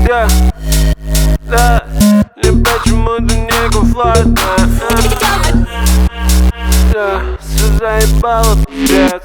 Да, не почему-то не комфортно. Да, все заебало, пиздец.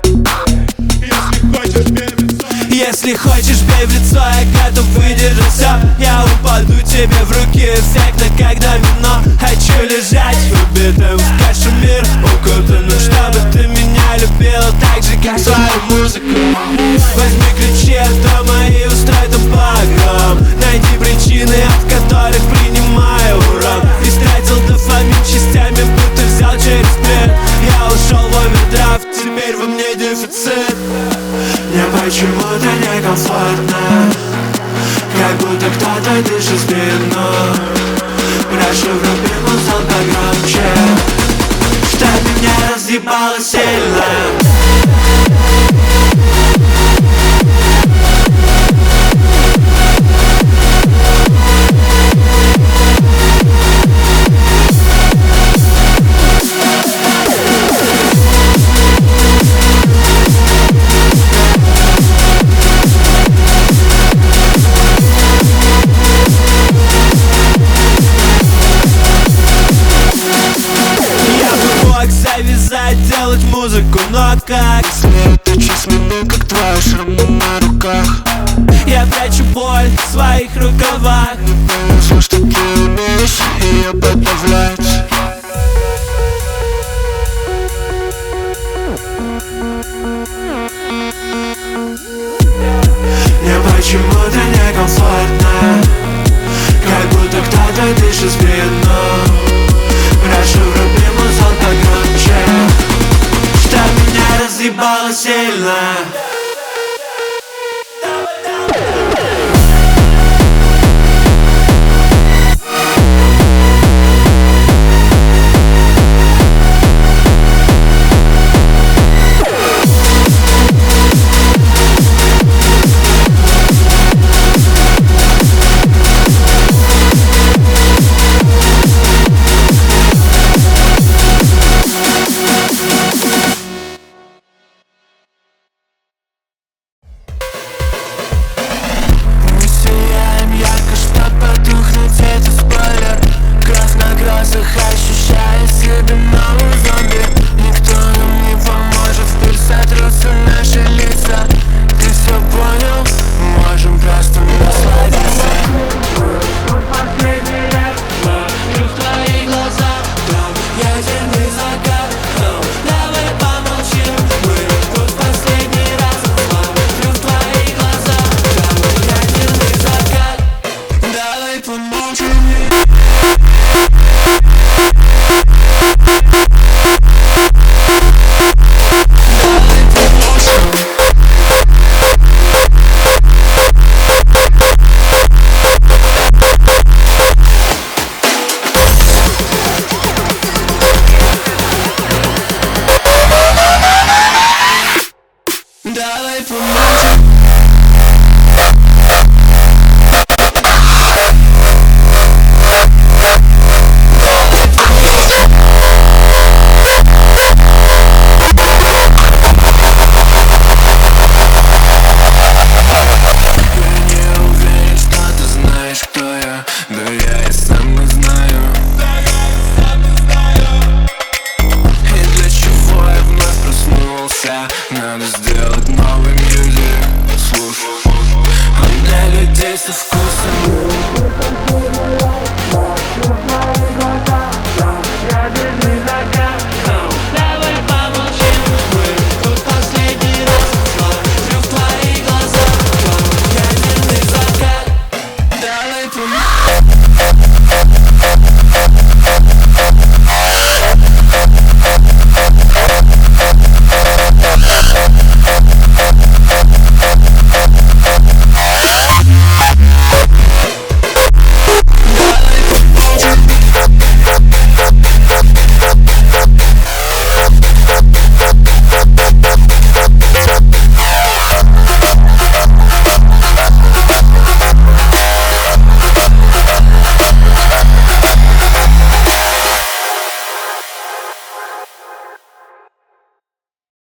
Если хочешь, бей в лицо, я готов выдержать все. Я упаду тебе в руки, эффектно, как домино. Хочу лежать убитым в кашу мир, укутанным, чтобы ты меня любила так же, как свою музыку. Возьми ключи от дома и устрой там погром. Найди причины, от которых принимаю урон. Истратил дофамин частями, будто взял через плед. Я ушел в овердрафт, теперь во мне дефицит. Мне почему-то некомфортно, как будто кто-то дышит в спину. Прошу, вруби музон погромче, чтоб меня разъебало сильно. Завязать, делать музыку, но как? Светочи смены, как твои шрамы на руках. Я прячу боль в своих рукавах. Не понял, что ты умеешь ее подавлять. Мне почему-то некомфортно, как будто кто-то дышит в спину. Прошу, вруби музон погромче, чтоб меня разъебало сильно. Ощущая себя новым зомби, никто нам не поможет. В пыль сотрутся наши лица. Ты все понял? Можем просто насладиться. Последний раз смотрю в твои глаза. Там ядерный закат. Давай помолчим. Мы тут в последний раз смотрю в твои глаза. Там ядерный закат. Давай помолчим. Давай помолчим. Надо сделать новый мьюзик. Слушай, он для людей со вкусом.